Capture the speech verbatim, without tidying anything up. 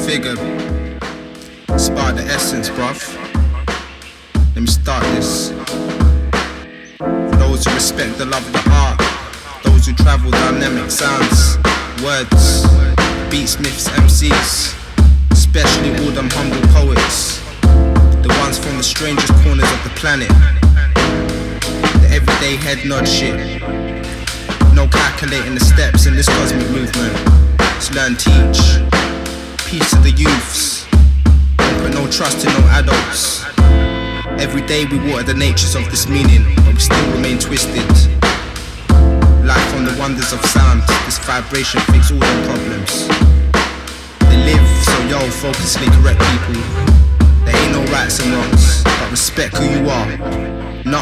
figure. Spark the essence, bruv. Let me start this. For those who respect the love of the art, those who travel dynamic sounds, words, beatsmiths, M Cs, especially all them humble poets, the ones from the strangest corners of the planet, the everyday head nod shit. No calculating the steps in this cosmic movement. Let's learn, teach. Peace to the youths. Don't put no trust in no adults. Every day we water the natures of this meaning, but we still remain twisted. Life on the wonders of sound. This vibration fix all their problems. They live, so yo, focusly correct people. There ain't no rights and wrongs, but respect who you are. Not